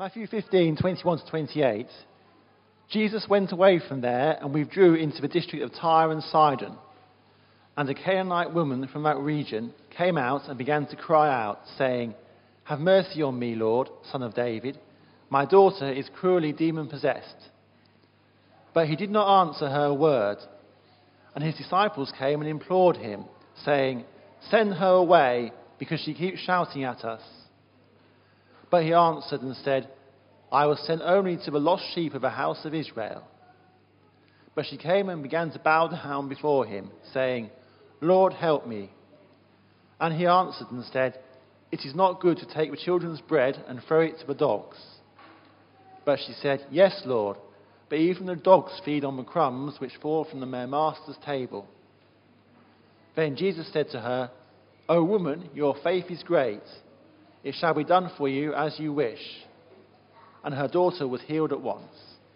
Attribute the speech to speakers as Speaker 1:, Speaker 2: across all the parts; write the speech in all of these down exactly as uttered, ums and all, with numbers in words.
Speaker 1: Matthew fifteen, twenty-one to twenty-eight. Jesus went away from there and withdrew into the district of Tyre and Sidon. And a Canaanite woman from that region came out and began to cry out, saying, "Have mercy on me, Lord, Son of David. My daughter is cruelly demon-possessed." But he did not answer her a word. And his disciples came and implored him, saying, "Send her away, because she keeps shouting at us." But he answered and said, "I was sent only to the lost sheep of the house of Israel." But she came and began to bow down before him, saying, "Lord, help me." And he answered and said, "It is not good to take the children's bread and throw it to the dogs." But she said, "Yes, Lord, but even the dogs feed on the crumbs which fall from their master's table." Then Jesus said to her, "O woman, your faith is great. It shall be done for you as you wish." And her daughter was healed at once.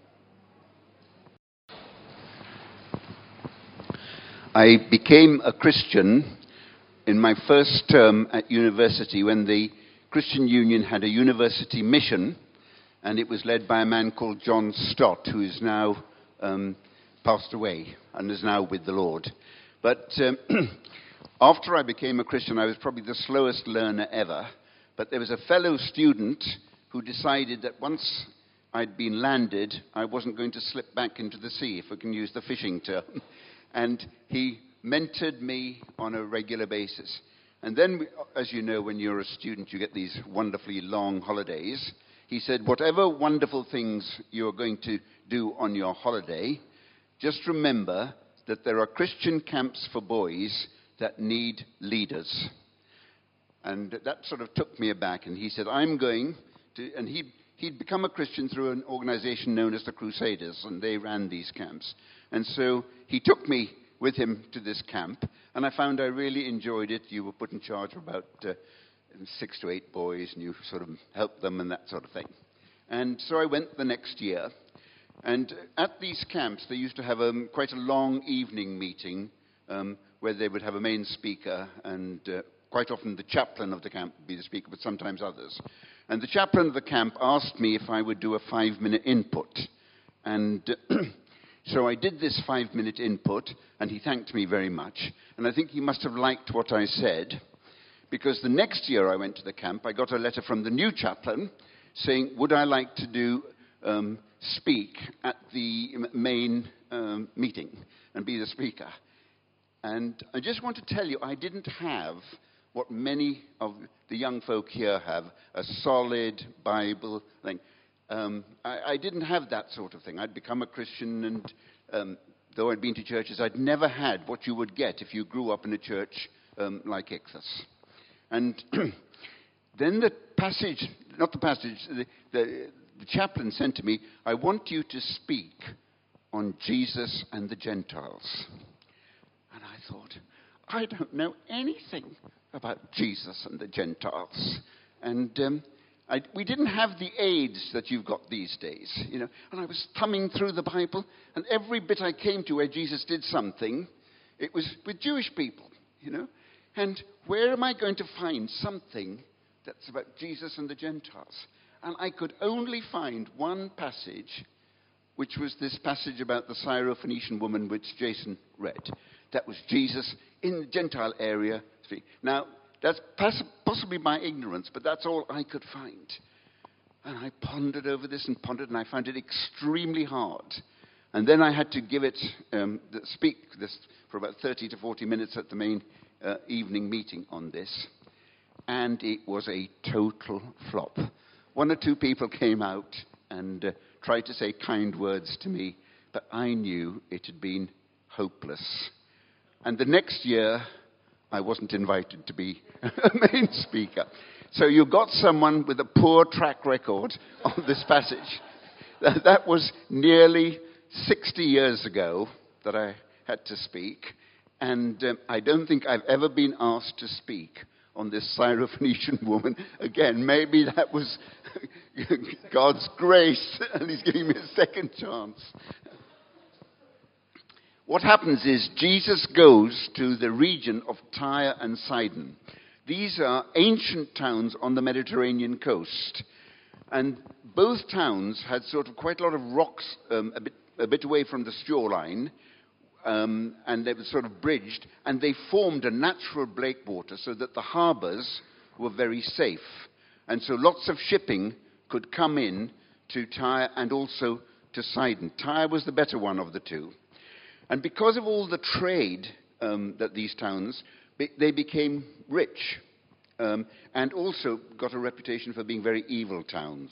Speaker 2: I became a Christian in my first term at university when the Christian Union had a university mission, and it was led by a man called John Stott, who is now um, passed away and is now with the Lord. But um, after I became a Christian, I was probably the slowest learner ever. But there was a fellow student who decided that once I'd been landed, I wasn't going to slip back into the sea, if I can use the fishing term. And he mentored me on a regular basis. And then, as you know, when you're a student, you get these wonderfully long holidays. He said, whatever wonderful things you're going to do on your holiday, just remember that there are Christian camps for boys that need leaders. And that sort of took me aback. And he said, I'm going to... And he he'd become a Christian through an organization known as the Crusaders, and they ran these camps. And so he took me with him to this camp, and I found I really enjoyed it. You were put in charge of about uh, six to eight boys, and you sort of helped them and that sort of thing. And so I went the next year, and at these camps, they used to have um, quite a long evening meeting um, where they would have a main speaker, and uh, quite often the chaplain of the camp would be the speaker, but sometimes others. And the chaplain of the camp asked me if I would do a five-minute input. And uh, so I did this five-minute input, and he thanked me very much. And I think he must have liked what I said, because the next year I went to the camp, I got a letter from the new chaplain saying, would I like to do um, speak at the main um, meeting and be the speaker. And I just want to tell you, I didn't have what many of the young folk here have, a solid Bible thing. Um, I, I didn't have that sort of thing. I'd become a Christian, and um, though I'd been to churches, I'd never had what you would get if you grew up in a church um, like Ichthus. And then the passage, not the passage, the, the, the chaplain said to me, I want you to speak on Jesus and the Gentiles. And I thought, I don't know anything about Jesus and the Gentiles. And um, I, we didn't have the aids that you've got these days, you know. And I was thumbing through the Bible, and every bit I came to where Jesus did something, it was with Jewish people, you know. And where am I going to find something that's about Jesus and the Gentiles? And I could only find one passage, which was this passage about the Syrophoenician woman, which Jason read. That was Jesus in the Gentile area. Now, that's possibly my ignorance, but that's all I could find. And I pondered over this and pondered, and I found it extremely hard. And then I had to give it, um, speak this for about thirty to forty minutes at the main uh, evening meeting on this. And it was a total flop. One or two people came out and uh, tried to say kind words to me, but I knew it had been hopeless. And the next year, I wasn't invited to be a main speaker. So you got someone with a poor track record on this passage. That was nearly sixty years ago that I had to speak. And um, I don't think I've ever been asked to speak on this Syrophoenician woman again. Maybe that was God's grace, and he's giving me a second chance. What happens is Jesus goes to the region of Tyre and Sidon. These are ancient towns on the Mediterranean coast. And both towns had sort of quite a lot of rocks um, a, bit, a bit away from the shoreline, um, and they were sort of bridged, and they formed a natural breakwater so that the harbours were very safe. And so lots of shipping could come in to Tyre and also to Sidon. Tyre was the better one of the two. And because of all the trade um, that these towns, they became rich, um, and also got a reputation for being very evil towns.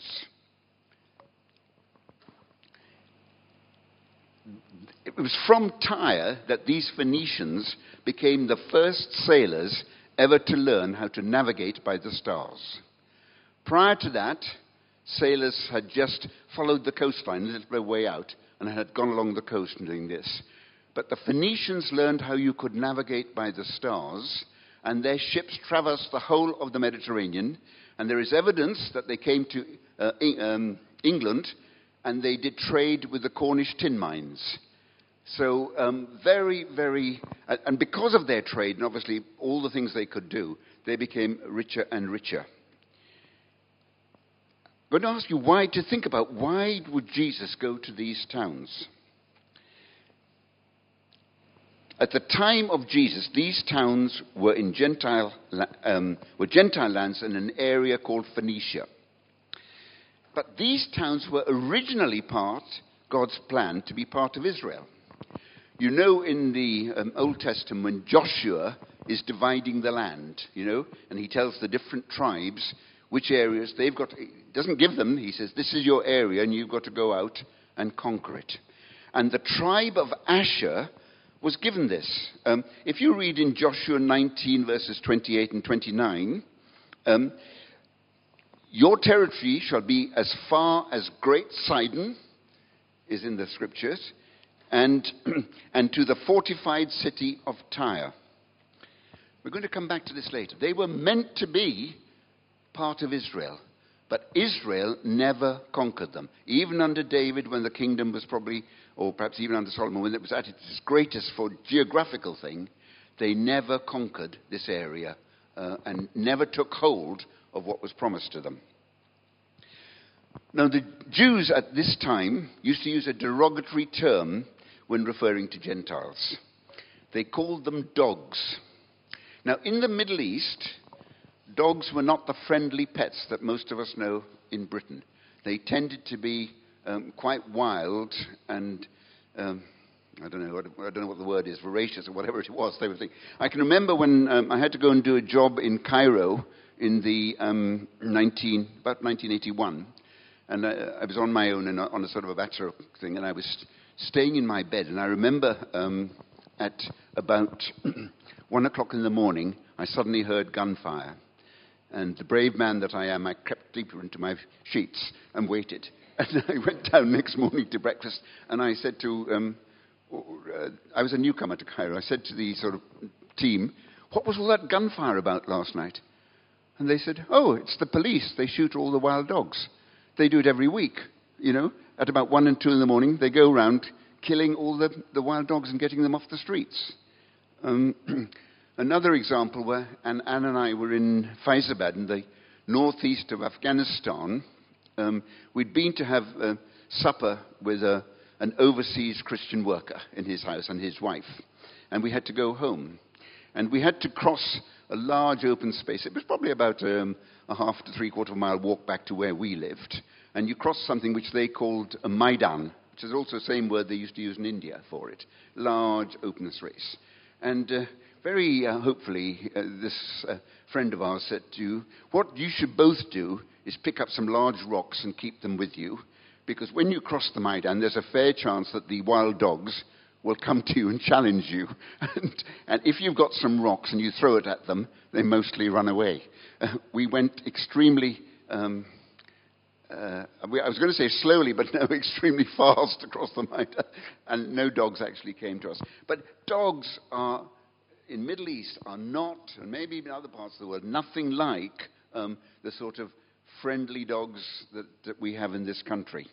Speaker 2: It was from Tyre that these Phoenicians became the first sailors ever to learn how to navigate by the stars. Prior to that, sailors had just followed the coastline a little bit way out and had gone along the coast and doing this. But the Phoenicians learned how you could navigate by the stars, and their ships traversed the whole of the Mediterranean, and there is evidence that they came to uh, um, England, and they did trade with the Cornish tin mines. So um, very, very, and because of their trade, and obviously all the things they could do, they became richer and richer. I'm going to ask you why, to think about why would Jesus go to these towns? At the time of Jesus, these towns were in Gentile, um, were Gentile lands in an area called Phoenicia. But these towns were originally part, God's plan, to be part of Israel. You know, in the um, Old Testament, when Joshua is dividing the land, you know, and he tells the different tribes which areas they've got, he doesn't give them, he says, this is your area and you've got to go out and conquer it. And the tribe of Asher was given this. Um, if you read in Joshua nineteen, verses twenty-eight and twenty-nine, um, your territory shall be as far as Great Sidon, is in the scriptures, and, and to the fortified city of Tyre. We're going to come back to this later. They were meant to be part of Israel, but Israel never conquered them. Even under David, when the kingdom was probably, or perhaps even under Solomon, when it was at its greatest for geographical thing, they never conquered this area uh, and never took hold of what was promised to them. Now, the Jews at this time used to use a derogatory term when referring to Gentiles. They called them dogs. Now, in the Middle East, dogs were not the friendly pets that most of us know in Britain. They tended to be um, quite wild and, um, I don't know, I don't know what the word is, voracious or whatever it was. They were thinking. I can remember when um, I had to go and do a job in Cairo in the um, nineteen, about nineteen eighty-one, and I, I was on my own and on a sort of a bachelor thing, and I was staying in my bed, and I remember um, at about one o'clock in the morning, I suddenly heard gunfire. And the brave man that I am, I crept deeper into my sheets and waited. And I went down next morning to breakfast, and I said to, um, uh, I was a newcomer to Cairo, I said to the sort of team, what was all that gunfire about last night? And they said, oh, it's the police. They shoot all the wild dogs. They do it every week, you know. At about one and two in the morning, they go around killing all the, the wild dogs and getting them off the streets. Um, another example where Anne, Anne and I were in Faizabad in the northeast of Afghanistan. Um, we'd been to have uh, supper with a, an overseas Christian worker in his house and his wife. And we had to go home. And we had to cross a large open space. It was probably about um, a half to three-quarter mile walk back to where we lived. And you crossed something which they called a Maidan, which is also the same word they used to use in India for it. Large open space. And uh, very uh, hopefully, uh, this uh, friend of ours said to you, what you should both do is pick up some large rocks and keep them with you. Because when you cross the Maidan, there's a fair chance that the wild dogs will come to you and challenge you. And, and if you've got some rocks and you throw it at them, they mostly run away. Uh, we went extremely, um, uh, we, I was going to say slowly, but no, extremely fast across the Maidan. And no dogs actually came to us. But dogs are, in Middle East, are not, and maybe even other parts of the world, nothing like um, the sort of friendly dogs that, that we have in this country.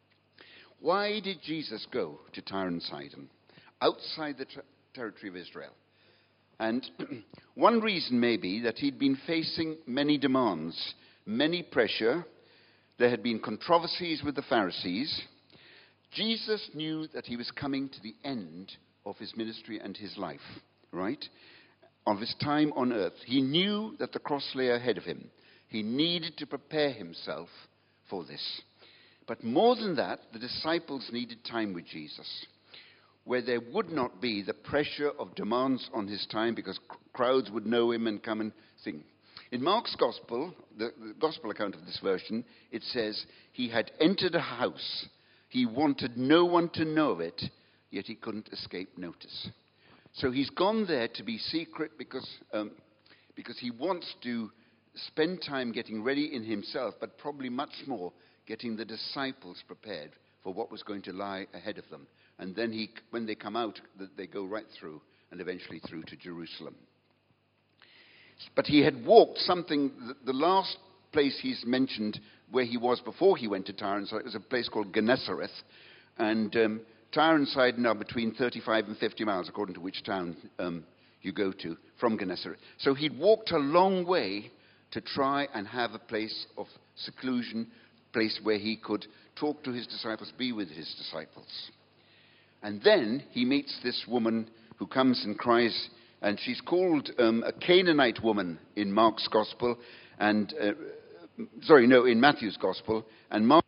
Speaker 2: Why did Jesus go to Tyre and Sidon, outside the ter- territory of Israel? And one reason may be that he'd been facing many demands, many pressure. There had been controversies with the Pharisees. Jesus knew that he was coming to the end of his ministry and his life, right? Of his time on earth. He knew that the cross lay ahead of him. He needed to prepare himself for this. But more than that, the disciples needed time with Jesus, where there would not be the pressure of demands on his time because crowds would know him and come and sing. In Mark's gospel, the, the gospel account of this version, it says, he had entered a house. He wanted no one to know of it, yet he couldn't escape notice. So he's gone there to be secret because, um, because he wants to spend time getting ready in himself, but probably much more getting the disciples prepared for what was going to lie ahead of them. And then he, when they come out, they go right through and eventually through to Jerusalem. But he had walked something, the last place he's mentioned where he was before he went to Tyre and Sidon was a place called Gennesareth. And um, Tyre and Sidon are between thirty-five and fifty miles, according to which town um, you go to, from Gennesareth. So he'd walked a long way to try and have a place of seclusion, place where he could talk to his disciples, be with his disciples. And then he meets this woman who comes and cries, and she's called um, a Canaanite woman in Mark's gospel, and uh, sorry, no, in Matthew's gospel. And Mark.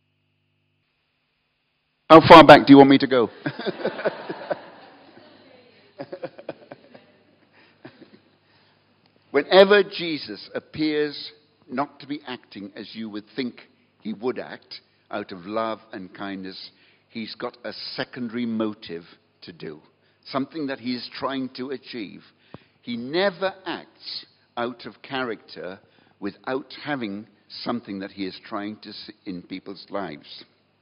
Speaker 2: How far back do you want me to go? Whenever Jesus appears not to be acting as you would think he would act, out of love and kindness, he's got a secondary motive to do, something that he is trying to achieve. He never acts out of character without having something that he is trying to see in people's lives.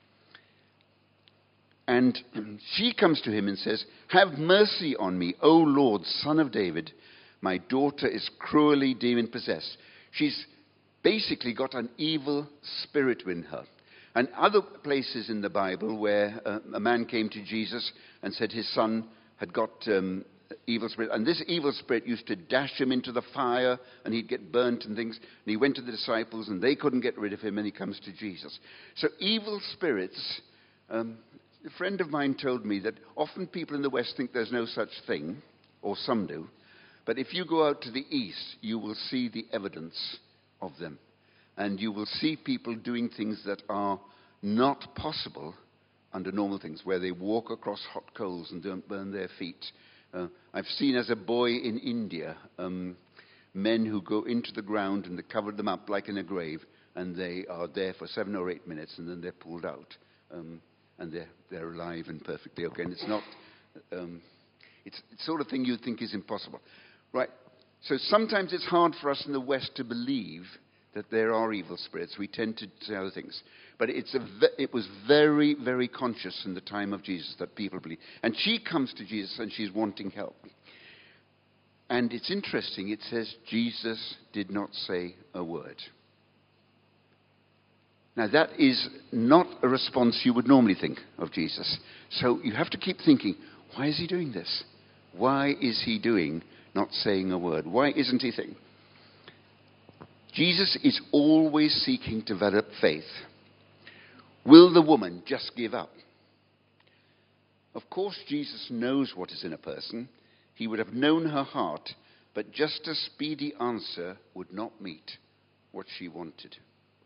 Speaker 2: And she comes to him and says, "Have mercy on me, O Lord, Son of David. My daughter is cruelly demon-possessed." She's basically got an evil spirit in her. And other places in the Bible where uh, a man came to Jesus and said his son had got um, evil spirit. And this evil spirit used to dash him into the fire and he'd get burnt and things. And he went to the disciples and they couldn't get rid of him, and he comes to Jesus. So evil spirits, um, a friend of mine told me that often people in the West think there's no such thing, or some do. But if you go out to the East, you will see the evidence of them. And you will see people doing things that are not possible under normal things, where they walk across hot coals and don't burn their feet. Uh, I've seen as a boy in India, um, men who go into the ground and they cover them up like in a grave, and they are there for seven or eight minutes, and then they're pulled out. Um, and they're, they're alive and perfectly okay. And it's not, um, it's the sort of thing you'd think is impossible. Right? So sometimes it's hard for us in the West to believe that there are evil spirits. We tend to say other things. But it's a ve- it was very, very conscious in the time of Jesus that people believe. And she comes to Jesus and she's wanting help. And it's interesting, it says Jesus did not say a word. Now that is not a response you would normally think of Jesus. So you have to keep thinking, why is he doing this? Why is he doing not saying a word? Why isn't he thinking? Jesus is always seeking to develop faith. Will the woman just give up? Of course, Jesus knows what is in a person. He would have known her heart, but just a speedy answer would not meet what she wanted.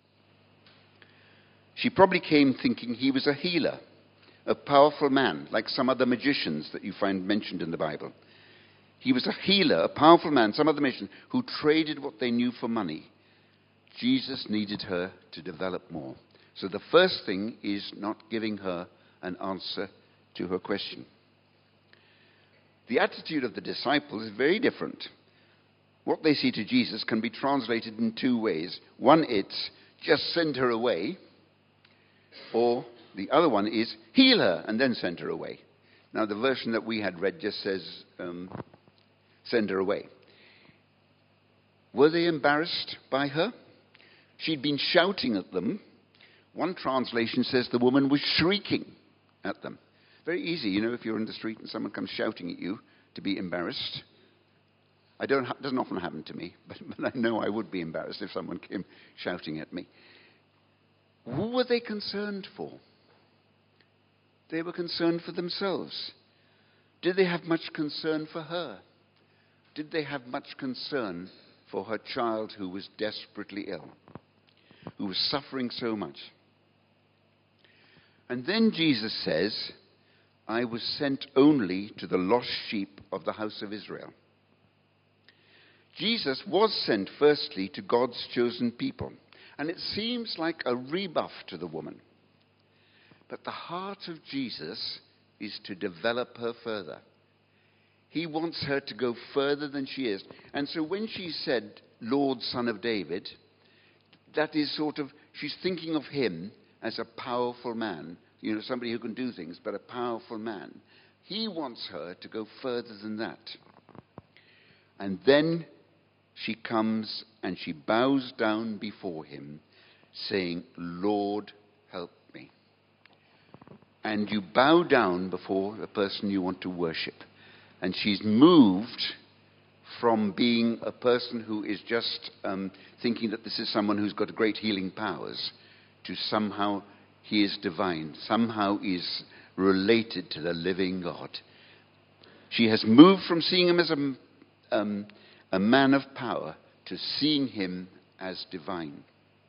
Speaker 2: She probably came thinking he was a healer, a powerful man, like some other magicians that you find mentioned in the Bible. He was a healer, a powerful man, some other magician, who traded what they knew for money. Jesus needed her to develop more. So the first thing is not giving her an answer to her question. The attitude of the disciples is very different. What they see to Jesus can be translated in two ways. One, it's just send her away. Or the other one is heal her and then send her away. Now the version that we had read just says um, send her away. Were they embarrassed by her? She'd been shouting at them. One translation says the woman was shrieking at them. Very easy, you know, if you're in the street and someone comes shouting at you, to be embarrassed. I don't. It doesn't often happen to me, but, but I know I would be embarrassed if someone came shouting at me. who were they concerned for? They were concerned for themselves. Did they have much concern for her? Did they have much concern for her child who was desperately ill, who was suffering so much? And then Jesus says, I was sent only to the lost sheep of the house of Israel. Jesus was sent firstly to God's chosen people. And it seems like a rebuff to the woman. But the heart of Jesus is to develop her further. He wants her to go further than she is. And so when she said, Lord, Son of David, that is sort of, she's thinking of him as a powerful man. You know, somebody who can do things, but a powerful man. He wants her to go further than that. And then she comes and she bows down before him, saying, Lord, help me. And you bow down before the person you want to worship. And she's moved from being a person who is just um, thinking that this is someone who's got great healing powers to somehow he is divine, somehow is related to the living God. She has moved from seeing him as a, um, a man of power to seeing him as divine.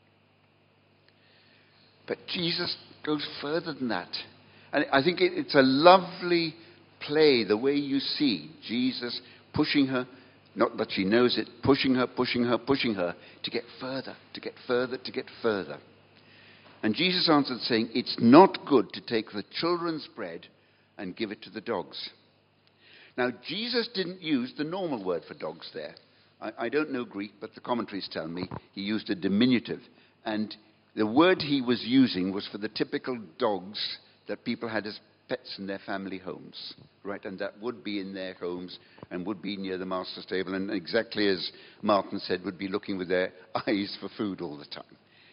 Speaker 2: But Jesus goes further than that. And I think it, it's a lovely play, the way you see Jesus pushing her, not that she knows it, pushing her, pushing her, pushing her to get further, to get further, to get further. And Jesus answered saying, it's not good to take the children's bread and give it to the dogs. Now, Jesus didn't use the normal word for dogs there. I, I don't know Greek, but the commentaries tell me he used a diminutive. And the word he was using was for the typical dogs that people had as pets in their family homes, right? And that would be in their homes and would be near the master's table. And exactly as Martin said, would be looking with their eyes for food all the time.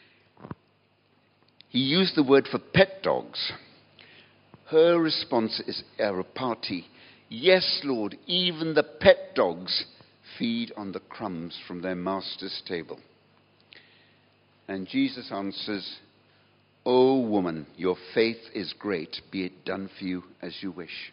Speaker 2: He used the word for pet dogs. Her response is a repartee. Yes, Lord, even the pet dogs feed on the crumbs from their master's table. And Jesus answers, O woman, your faith is great. Be it done for you as you wish.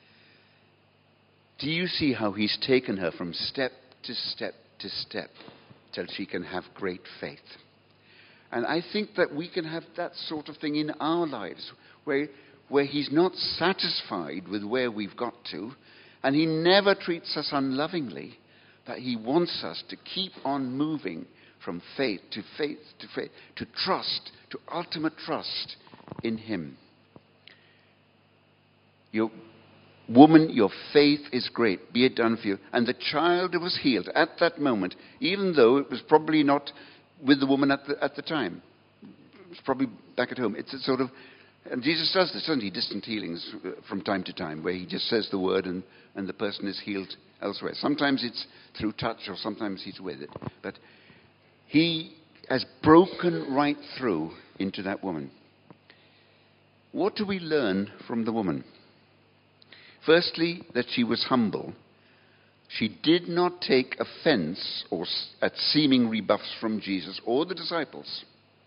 Speaker 2: Do you see how he's taken her from step to step to step till she can have great faith? And I think that we can have that sort of thing in our lives, where, where he's not satisfied with where we've got to, and he never treats us unlovingly, but he wants us to keep on moving from faith to faith to faith, to trust, to ultimate trust in him. Your woman, your faith is great. Be it done for you. And the child was healed at that moment, even though it was probably not with the woman at the, at the time. It was probably back at home. It's a sort of, and Jesus does this, doesn't he? Distant healings from time to time, where he just says the word and, and the person is healed elsewhere. Sometimes it's through touch, or sometimes he's with it. But he has broken right through into that woman. What do we learn from the woman? Firstly, that she was humble. She did not take offense or at seeming rebuffs from Jesus or the disciples.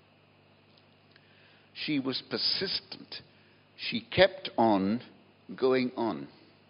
Speaker 2: She was persistent. She kept on going on.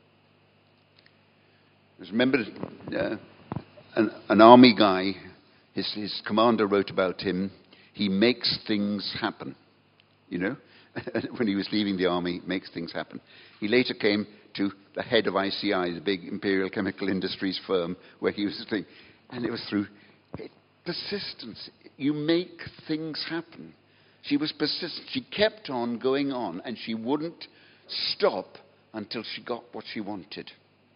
Speaker 2: Remember, uh, an, an army guy, his, his commander wrote about him, he makes things happen. You know, when he was leaving the army, makes things happen. He later came to the head of I C I, the big Imperial Chemical Industries firm, where he was doing, and it was through persistence. You make things happen. She was persistent. She kept on going on, and she wouldn't stop until she got what she wanted.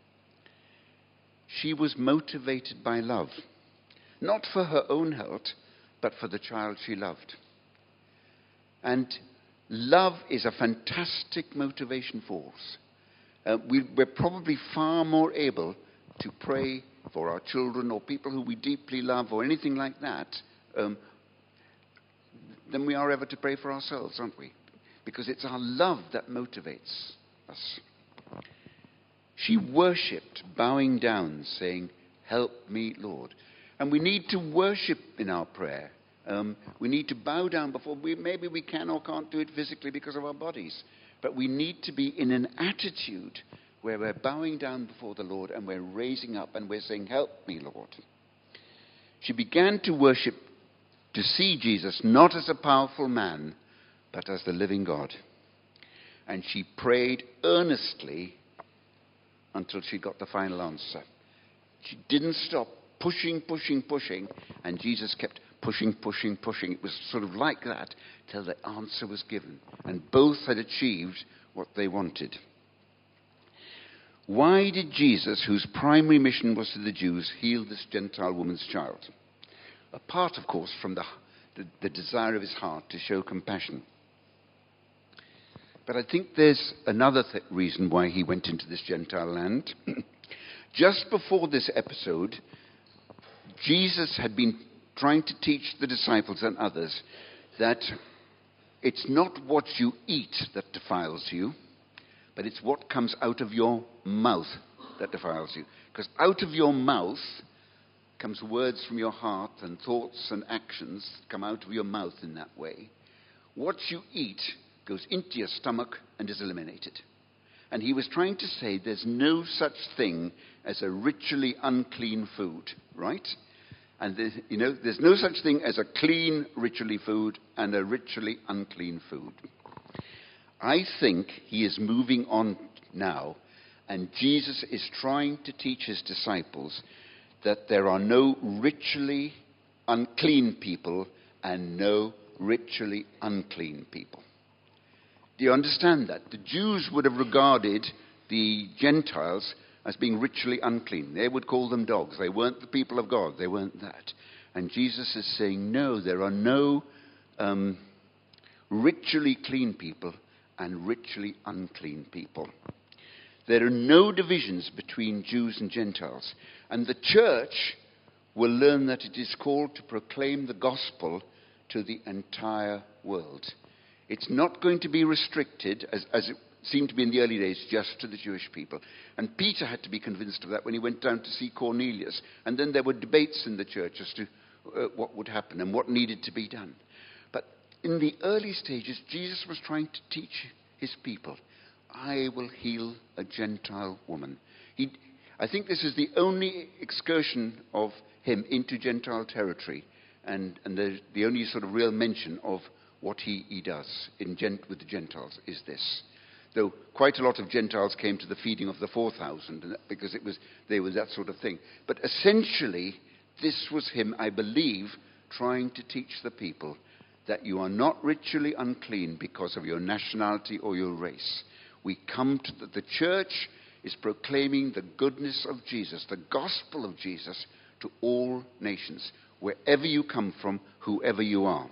Speaker 2: She was motivated by love, not for her own health, but for the child she loved. And love is a fantastic motivation force. Uh, we, we're probably far more able to pray for our children or people who we deeply love or anything like that um, than we are ever to pray for ourselves, aren't we? Because it's our love that motivates us. She worshipped, bowing down, saying, help me, Lord. And we need to worship in our prayer. Um, we need to bow down before, we, maybe we can or can't do it physically because of our bodies. But we need to be in an attitude where we're bowing down before the Lord and we're raising up and we're saying, help me, Lord. She began to worship, to see Jesus not as a powerful man, but as the living God. And she prayed earnestly until she got the final answer. She didn't stop pushing, pushing, pushing, and Jesus kept pushing, pushing, pushing. It was sort of like that till the answer was given. And both had achieved what they wanted. Why did Jesus, whose primary mission was to the Jews, heal this Gentile woman's child? Apart, of course, from the, the, the desire of his heart to show compassion. But I think there's another th- reason why he went into this Gentile land. Just before this episode, Jesus had been trying to teach the disciples and others that it's not what you eat that defiles you, but it's what comes out of your mouth that defiles you. Because out of your mouth comes words from your heart and thoughts and actions come out of your mouth in that way. What you eat goes into your stomach and is eliminated. And he was trying to say there's no such thing as a ritually unclean food, right? And there's, you know, there's no such thing as a clean ritually food and a ritually unclean food. I think he is moving on now, and Jesus is trying to teach his disciples that there are no ritually unclean people and no ritually unclean people. Do you understand that? The Jews would have regarded the Gentiles as being ritually unclean. They would call them dogs. They weren't the people of God. They weren't that. And Jesus is saying, no, there are no um, ritually clean people and ritually unclean people. There are no divisions between Jews and Gentiles. And the church will learn that it is called to proclaim the gospel to the entire world. It's not going to be restricted, as, as it seemed to be in the early days, just to the Jewish people. And Peter had to be convinced of that when he went down to see Cornelius. And then there were debates in the church as to uh, what would happen and what needed to be done. But in the early stages, Jesus was trying to teach his people, I will heal a Gentile woman. He, I think this is the only excursion of him into Gentile territory, and, and the, the only sort of real mention of what he, he does in gent, with the Gentiles is this. Though quite a lot of Gentiles came to the feeding of the four thousand, because it was, they were that sort of thing. But essentially, this was him, I believe, trying to teach the people that you are not ritually unclean because of your nationality or your race. We come to the, the church is proclaiming the goodness of Jesus, the gospel of Jesus, to all nations, wherever you come from, whoever you are.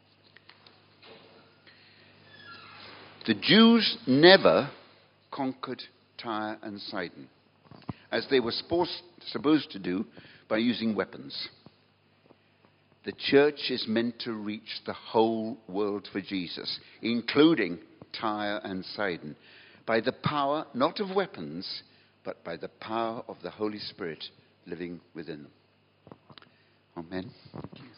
Speaker 2: The Jews never conquered Tyre and Sidon, as they were supposed, supposed to do by using weapons. The church is meant to reach the whole world for Jesus, including Tyre and Sidon, by the power, not of weapons, but by the power of the Holy Spirit living within them. Amen. Thank you.